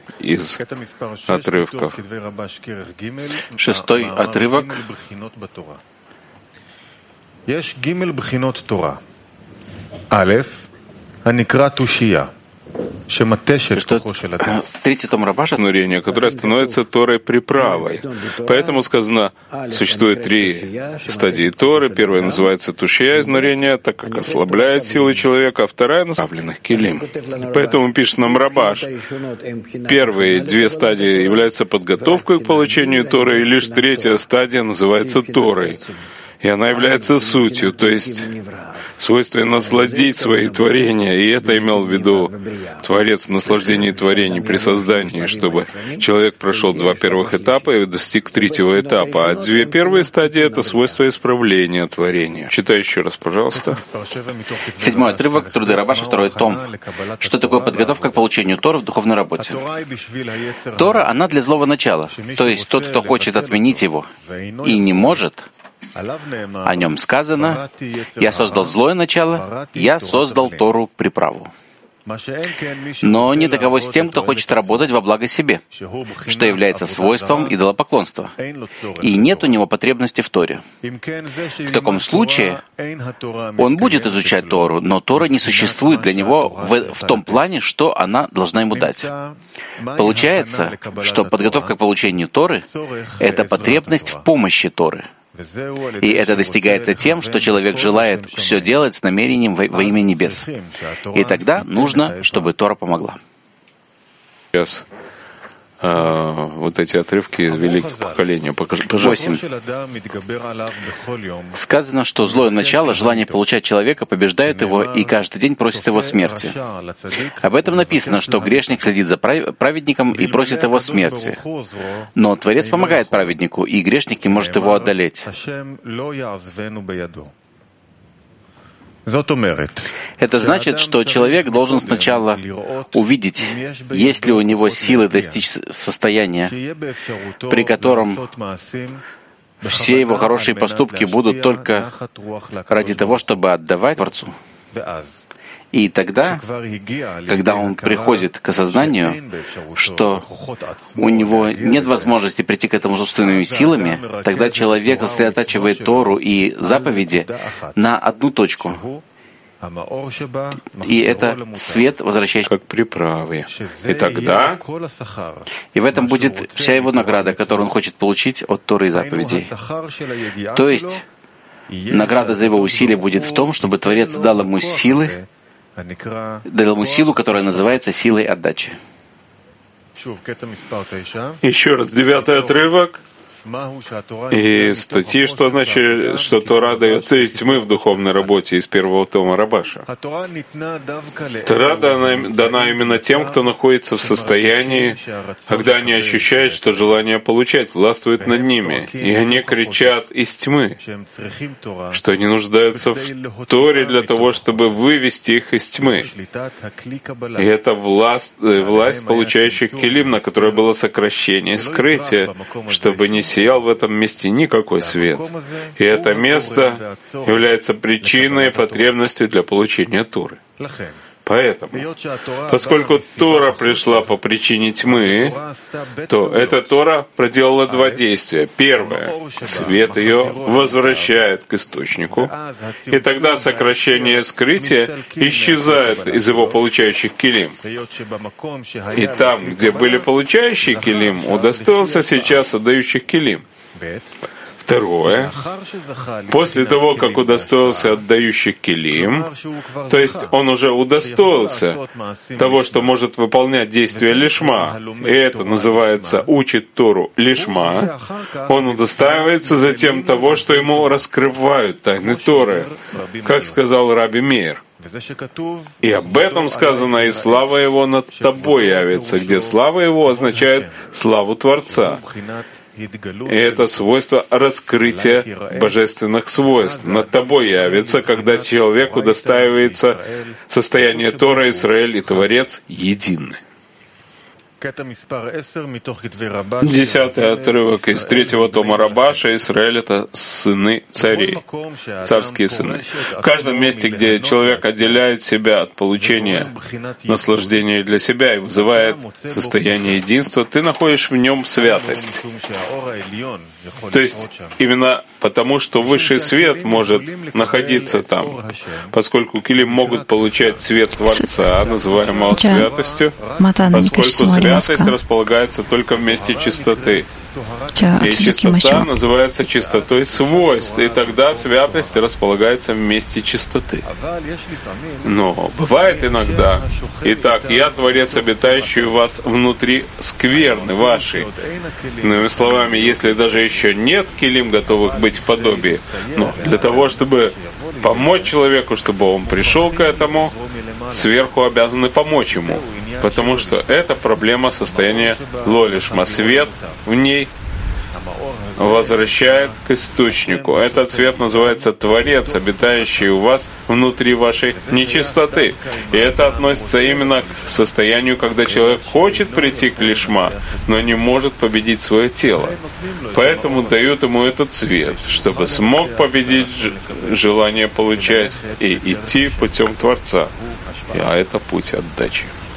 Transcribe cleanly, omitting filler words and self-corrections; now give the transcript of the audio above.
из отрывков. 6-й отрывок. יש ג' בחינות תורה. א', הנקרא תושייה, שמטה של כוחו של אדם. Третий том Рабаша, Которое становится Торой приправой. Поэтому сказано, существует 3 стадии Торы. Первая называется тушия, изнурение, так как ослабляет силы человека, а вторая — направленных килим. Поэтому пишет нам Рабаш, первые 2 стадии являются подготовкой к получению Торы, и лишь 3-я стадия называется Торой. И она является сутью, то есть свойственно насладить свои творения. И это имел в виду Творец в наслаждении творений при создании, чтобы человек прошел 2 первых этапа и достиг 3-го этапа. А 2 первые стадии — это свойство исправления творения. Читай еще раз, пожалуйста. 7-й отрывок, Труды Рабаша, 2-й том. Что такое подготовка к получению Торы в духовной работе? Тора, она для злого начала. То есть тот, кто хочет отменить его и не может, о нем сказано: «Я создал злое начало, я создал Тору приправу». Но не таково с тем, кто хочет работать во благо себе, что является свойством идолопоклонства, и нет у него потребности в Торе. В таком случае он будет изучать Тору, но Тора не существует для него в том плане, что она должна ему дать. Получается, что подготовка к получению Торы — это потребность в помощи Торы. И это достигается тем, что человек желает все делать с намерением во имя небес. И тогда нужно, чтобы Тора помогла. Сейчас вот эти отрывки из великих поколений. Покажи, пожалуйста. 8. Сказано, что злое начало, желание получать человека, побеждает его и каждый день просит его смерти. Об этом написано, что грешник следит за праведником и просит его смерти. Но Творец помогает праведнику, и грешник не может его одолеть. Это значит, что человек должен сначала увидеть, есть ли у него силы достичь состояния, при котором все его хорошие поступки будут только ради того, чтобы отдавать Творцу. И тогда, когда он приходит к осознанию, что у него нет возможности прийти к этому собственными силами, тогда человек сосредотачивает Тору и заповеди на одну точку. И это свет, возвращающийся как приправы. И тогда... И в этом будет вся его награда, которую он хочет получить от Торы и заповедей. То есть, награда за его усилия будет в том, чтобы Творец дал ему силу, которая называется силой отдачи. Еще раз, 9-й отрывок. И статьи, что Тора дается из тьмы в духовной работе из 1-го тома Рабаша. Тора дана именно тем, кто находится в состоянии, когда они ощущают, что желание получать властвует над ними, и они кричат из тьмы, что они нуждаются в Торе для того, чтобы вывести их из тьмы. И это власть получающих килим, на которой было сокращение, скрытие, чтобы не сиял в этом месте никакой свет. И это место является причиной и потребностью для получения Торы. Поэтому, поскольку Тора пришла по причине тьмы, то эта Тора проделала 2 действия. Первое — свет ее возвращает к источнику, и тогда сокращение и скрытие исчезает из его получающих килим. И там, где были получающие килим, удостоился сейчас отдающих килим. Второе, после того, как удостоился отдающих килим, то есть он уже удостоился того, что может выполнять действия лишма, и это называется «учит Тору лишма», он удостаивается затем того, что ему раскрывают тайны Торы, как сказал Раби Меир. И об этом сказано: «И слава Его над тобой явится», где слава Его означает славу Творца. И это свойство раскрытия божественных свойств. Над тобой явится, когда человек удостаивается состояния Тора, Израиль и Творец едины. 10-й отрывок из 3-го тома Рабаша. Израиль — это сыны царей, царские сыны. В каждом месте, где человек отделяет себя от получения наслаждения для себя и вызывает состояние единства, ты находишь в нем святость. То есть именно потому, что высший свет может находиться там, поскольку килим могут получать свет Творца, называемого святостью, поскольку святость располагается только в месте чистоты. И чистота называется чистотой свойств, и тогда святость располагается в месте чистоты. Но бывает иногда, итак, я Творец, обитающий у вас внутри скверны вашей. Иными словами, если даже еще нет килим, готовых быть в подобии, но для того, чтобы помочь человеку, чтобы он пришел к этому, сверху обязаны помочь ему. Потому что это проблема состояния лолишма. Свет в ней возвращает к источнику. Этот свет называется Творец, обитающий у вас внутри вашей нечистоты. И это относится именно к состоянию, когда человек хочет прийти к лишма, но не может победить свое тело. Поэтому дают ему этот свет, чтобы смог победить желание получать и идти путем Творца. А это путь отдачи.